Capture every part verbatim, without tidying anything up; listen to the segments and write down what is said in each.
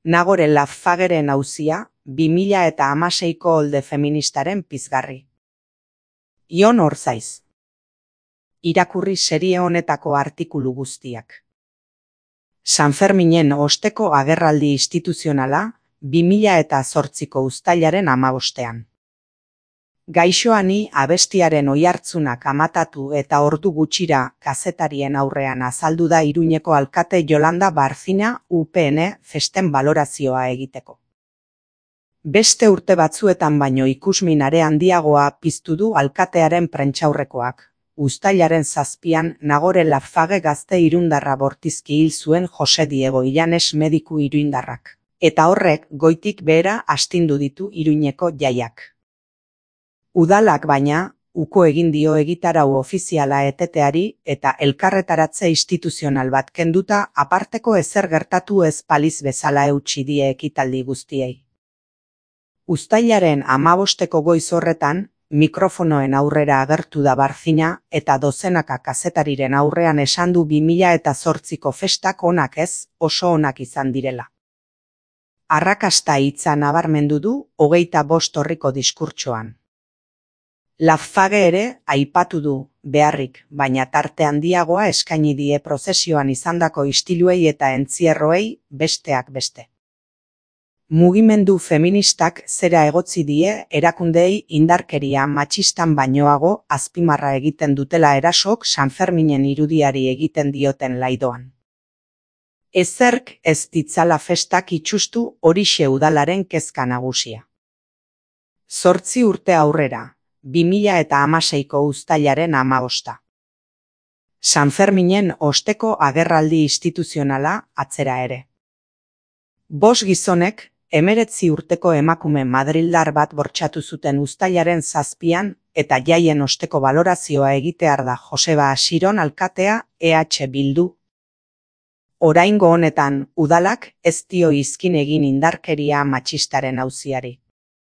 Nagore Lafageren auzia, bi mila eta hamaseiko olde feministaren pizgarri. Ion Orzaiz. Irakurri serie honetako artikulu guztiak. Sanferminen osteko agerraldi instituzionala, bi mila eta zortziko uztailaren hamabostean. Gaixoani abestiaren oihartzunak amatatu eta ordu gutxira kazetarien aurrean azaldu da Iruñeko alkate Yolanda Barcina U P N festen balorazioa egiteko. Beste urte batzuetan baino ikusmin are handiagoa piztu du alkatearen prentsaurrekoak. Uztailaren zazpian Nagore Lafage gazte irundarra bortizki hil zuen Jose Diego Illanes mediku iruindarrak. Eta horrek goitik behera astindu ditu Iruñeko jaiak. Udalak baina, uko egin dio egitarau ofiziala eteteari eta elkarretaratze instituzional bat kenduta aparteko ezer gertatu ez paliz bezala eutsi die ekitaldi guztiei. Uztailaren hamabosteko goiz horretan, mikrofonoen aurrera agertu da Barcina eta dozenaka kazetariren aurrean esan du bi mila eta zortziko festak onak ez, oso onak izan direla. Arrakasta hitza nabarmendu du hogeita bost orriko diskurtsoan. Lafage ere aipatu du, beharrik, baina tarte handiagoa eskaini die prozesioan izandako istiluei eta entzierroei besteak beste. Mugimendu feministak zera egotzi die erakundeei indarkeria matxistan bainoago azpimarra egiten dutela erasok Sanferminen irudiari egiten dioten laidoan. Ezerk ez ditzala festak itxustu horixe udalaren kezka nagusia. Zortzi urte aurrera. bi mila eta hamaseiko uztailaren hamabosta. Sanferminen osteko agerraldi instituzionala atzera ere. Bost gizonek, hemeretzi urteko emakume madrildar bat bortxatu zuten uztailaren zazpian eta jaien osteko balorazioa egitear da Joseba Asiron alkatea E H Bildu. Oraingo honetan, udalak ez dio izkin egin indarkeria matxistaren auziari.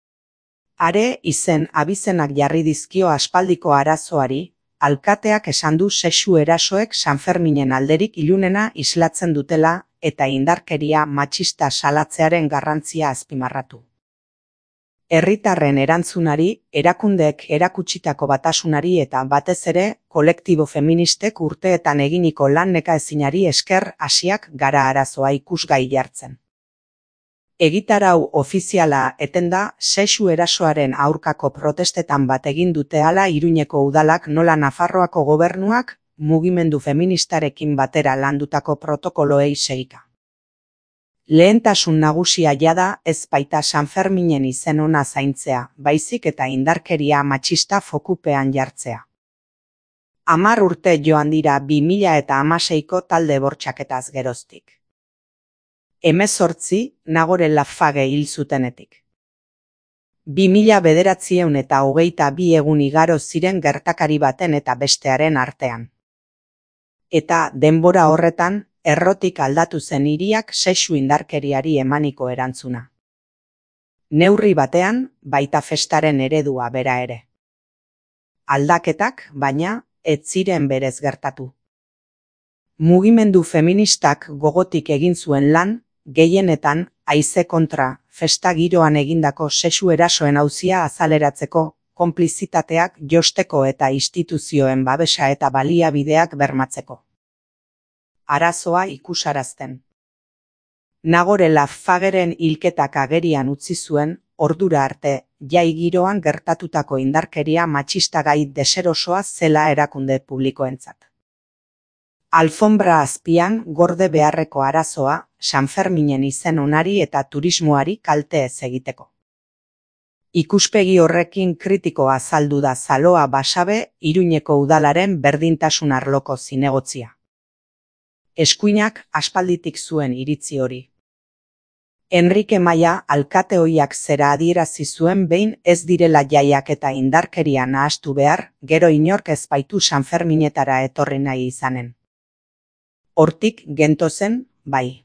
Are izen abizenak jarri dizkio aspaldiko arazoari, alkateak esan du sexu erasoek Sanferminen alderik ilunena islatzen dutela eta indarkeria matxista salatzearen garrantzia azpimarratu. Herritarren erantzunari, erakundeek erakutsitako batasunari eta batez ere kolektibo feministek urteetan eginiko lan nekaezinari esker hasiak gara arazoa ikusgai jartzen. Egitarau ofiziala etenda sexu erasoaren aurkako protestetan bat egin dute hala Iruñeko udalak nola Nafarroako gobernuak mugimendu feministarekin batera landutako protokoloei segika. Lehentasun nagusia jada ez baita Sanferminen izen ona zaintzea, baizik eta indarkeria matxista fokupean jartzea. Hamar urte joan dira bi mila eta hamaseiko talde bortxaketaz geroztik. Hemezortzi Nagore Lafage hil zutenetik. Bi mila bederatziehun eta hogeita bi egun igaro ziren gertakari baten eta bestearen artean. Eta denbora horretan, errotik aldatu zen hiriak sexu indarkeriari emaniko erantzuna. Neurri batean, baita festaren eredua bera ere. Aldaketak, baina, ez ziren berez gertatu. Mugimendu feministak gogotik egin zuen lan, gehienetan, haize kontra, festa giroan egindako sexu erasoen auzia azaleratzeko, konplizitateak josteko eta instituzioen babesa eta baliabideak bermatzeko. Arazoa ikusarazten. Nagore Lafageren hilketak agerian utzi zuen, ordura arte, jai giroan gertatutako indarkeria matxistagai deserosoa zela erakunde publikoentzat. Alfombra azpian gorde beharreko arazoa, Sanferminen izen onari eta turismoari kalte ez egiteko. Ikuspegi horrekin kritikoa azaldu da Zaloa Basabe Iruñeko udalaren berdintasun arloko zinegotzia. Eskuinak aspalditik zuen iritzi hori. Enrique Maia alkate ohiak zera adierazi zuen behin ez direla jaiak eta indarkeria nahastu behar, gero inork ez baitu Sanferminetara etorri nahi izanen. Hortik gentozen, bai.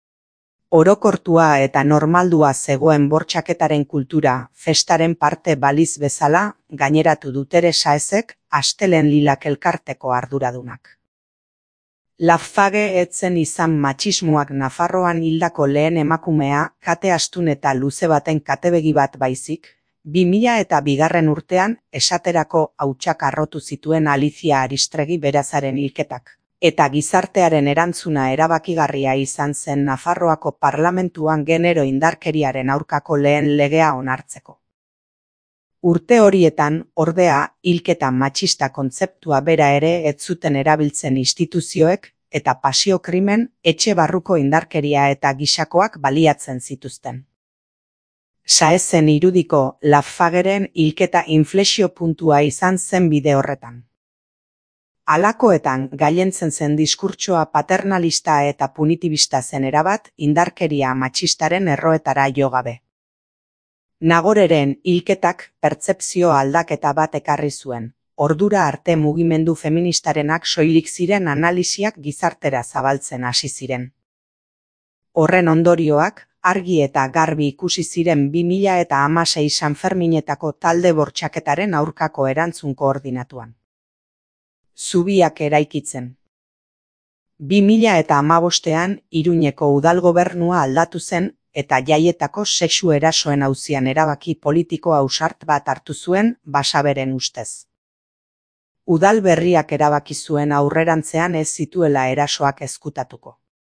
Orokortua eta normaldua zegoen bortxaketaren kultura festaren parte baliz bezala gaineratu du Teresa Ezek Astelen Lilak elkarteko arduradunak. Lafage ez zen izan matxismoak Nafarroan hildako lehen emakumea, kate astun eta luze baten katebegi bat baizik, bi mila eta bigarren urtean esaterako hautsak harrotu zituen Alicia Aristregi Berazaren hilketak, eta gizartearen erantzuna erabakigarria izan zen Nafarroako parlamentuan genero indarkeriaren aurkako lehen legea onartzeko. Urte horietan, ordea, hilketa matxista kontzeptua bera ere ez zuten erabiltzen instituzioek eta pasio krimen, etxe barruko indarkeria eta gisakoak baliatzen zituzten. Saezen irudiko Lafageren hilketa inflexio puntua izan zen bide horretan. Halakoetan gailentzen zen diskurtsoa paternalista eta punitibista zen erabat indarkeria matxistaren erroetara jo gabe. Nagoreren hilketak pertzepzio aldaketa bat ekarri zuen, ordura arte mugimendu feministarenak soilik ziren analisiak gizartera zabaltzen hasi ziren. Horren ondorioak, argi eta garbi ikusi ziren bi mila eta hamasei Sanferminetako talde bortxaketaren aurkako erantzun koordinatuan. Zubiak eraikitzen. bi mila eta hamabostean Iruñeko udalgobernua aldatu zen eta Jaietako sexu erasoen auzian erabaki politiko ausart bat hartu zuen Basaberen ustez. Udal berriak erabaki zuen aurrerantzean ez zituela erasoak ezkutatuko.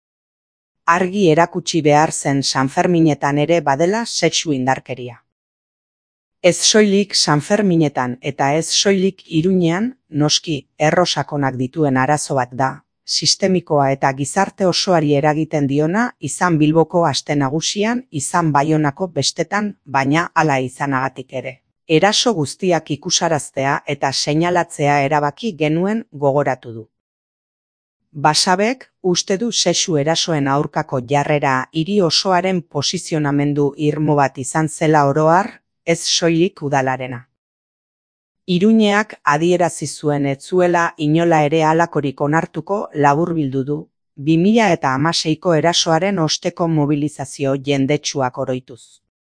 Argi erakutsi behar zen Sanferminetan ere badela sexu indarkeria. Ez soilik Sanferminetan eta ez soilik Iruñean, noski, errosakonak dituen arazo bat da, sistemikoa eta gizarte osoari eragiten diona izan Bilboko aste nagusian, izan Baionako bestetan, baina hala izanagatik ere. Eraso guztiak ikusaraztea eta seinalatzea erabaki genuen gogoratu du. Basabek uste du sexu erasoen aurkako jarrera hiri osoaren posizionamendu irmo bat izan zela oro har, ez soilik udalarena. Iruñeak adierazi zuen ez zuela inola ere halakorik onartuko laburbildu du, bi mila eta hamaseiko erasoaren osteko mobilizazio jendetsuak oroituz.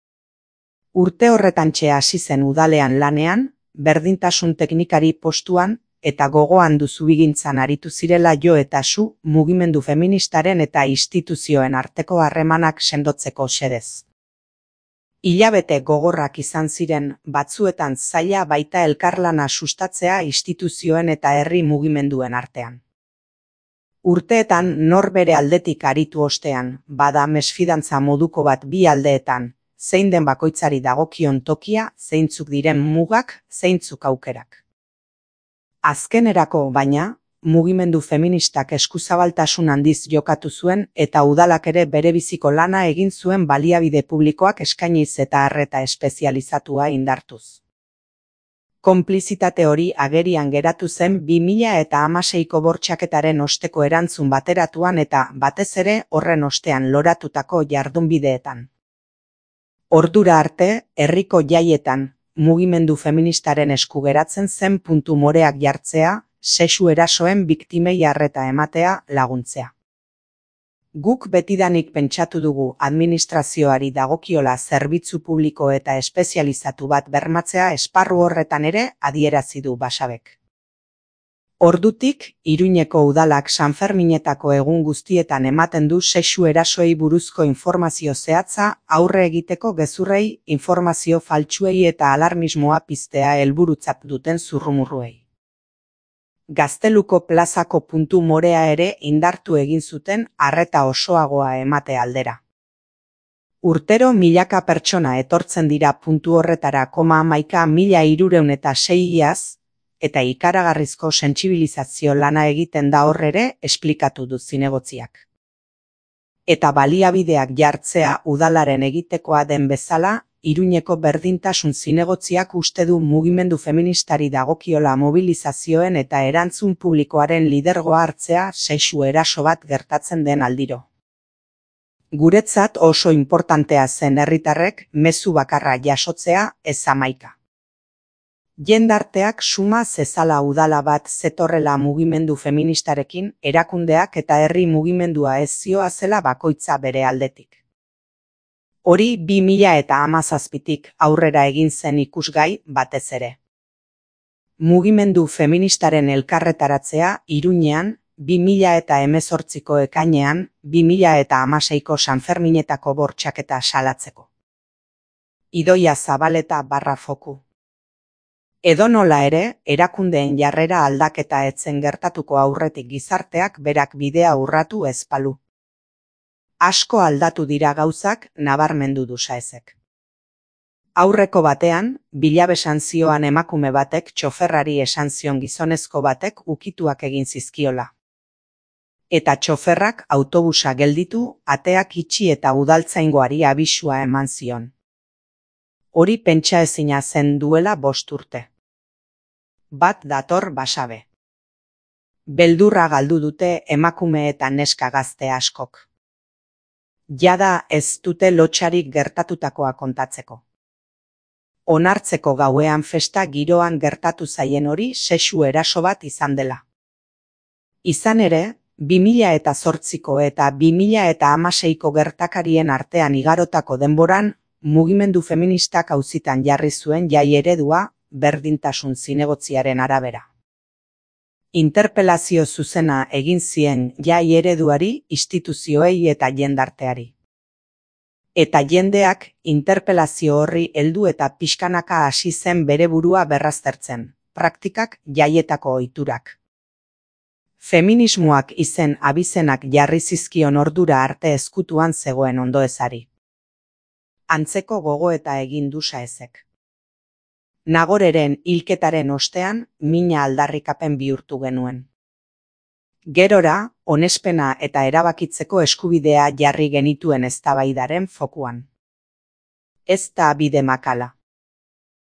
Urte horretantxe hasi zen udalean lanean, berdintasun teknikari postuan, eta gogoan du zubigintzan aritu zirela jo eta su mugimendu feministaren eta instituzioen arteko harremanak sendotzeko xedez. Hilabete gogorrak izan ziren, batzuetan zaila baita elkarlana sustatzea instituzioen eta herri mugimenduen artean. Urteetan norbere aldetik aritu ostean, bada mesfidantza moduko bat bi aldeetan, zein den bakoitzari dagokion tokia, zeintzuk diren mugak, zeintzuk aukerak. Azkenerako, baina, mugimendu feministak eskuzabaltasun handiz jokatu zuen eta udalak ere berebiziko lana egin zuen baliabide publikoak eskainiz eta arreta espezializatua indartuz. Konplizitate hori agerian geratu zen bi mila eta hamaseiko bortxaketaren osteko erantzun bateratuan eta batez ere horren ostean loratutako jardunbideetan. Ordura arte, herriko jaietan, mugimendu feministaren esku geratzen zen puntu moreak jartzea, sexu erasoen biktimei arreta ematea laguntzea. Guk betidanik pentsatu dugu administrazioari dagokiola zerbitzu publiko eta espezializatu bat bermatzea esparru horretan ere adierazi du Basabek. Ordutik, Iruñeko udalak Sanferminetako egun guztietan ematen du sexu erasoei buruzko informazio zehatza aurre egiteko gezurrei, informazio faltsuei eta alarmismoa piztea helburutzat duten zurrumurruei. Gazteluko plazako puntu morea ere indartu egin zuten arreta osoagoa emate aldera. Urtero milaka pertsona etortzen dira puntu horretara koma hamaika mila hirurehun eta sei iaz, eta ikaragarrizko sentsibilizazio lana egiten da horrere esplikatu du zinegotziak. Eta baliabideak jartzea udalaren egitekoa den bezala, Iruñeko berdintasun zinegotziak uste du mugimendu feministari dagokiola mobilizazioen eta erantzun publikoaren lidergoa hartzea sexu eraso bat gertatzen den aldiro. Guretzat oso inportantea zen herritarrek mezu bakarra jasotzea ez hamaika. Jendarteak suma zezala udala bat zetorrela mugimendu feministarekin, erakundeak eta herri mugimendua ez zioazela bakoitza bere aldetik. Hori bi mila eta hamazazpitik aurrera egin zen ikusgai batez ere. Mugimendu feministaren elkarretaratzea Iruñean bi mila eta hemezortziko ekainean, bi mila eta hamaseiko Sanferminetako bortxaketa salatzeko. Idoia Zabaleta barra foku. Edonola ere, erakundeen jarrera aldaketa etzen gertatuko aurretik gizarteak berak bidea urratu ez balu. Asko aldatu dira gauzak, nabarmendu du Saezek. Aurreko batean, Bilabe esan zioan emakume batek txoferrari esan zion gizonezko batek ukituak egin zizkiola. Eta txoferrak autobusa gelditu, ateak itxi eta udaltzaingoari abisua eman zion. Hori pentsaezina zen duela bost urte. Bat dator Basabe. Beldurra galdu dute emakume eta neska gazte askok. Jada ez dute lotsarik gertatutakoa kontatzeko. Onartzeko gauean festa giroan gertatu zaien hori sexu eraso bat izan dela. Izan ere, bi mila eta zortziko eta bi mila eta hamaseiko gertakarien artean igarotako denboran, mugimendu feministak auzitan jarri zuen jai eredua, berdintasun zinegotziaren arabera. Interpelazio zuzena egin zien jai ereduari, instituzioei eta jendarteari. Eta jendeak interpelazio horri heldu eta pixkanaka hasi zen bere burua berraztertzen, praktikak jaietako ohiturak. Feminismoak izen abizenak jarri zizkion ordura arte ezkutuan zegoen ondoezari. Antzeko gogoeta egin du Saezek. Nagoreren hilketaren ostean, mina aldarrikapen bihurtu genuen. Gerora, onespena eta erabakitzeko eskubidea jarri genituen eztabaidaren fokuan. Ez da bide makala.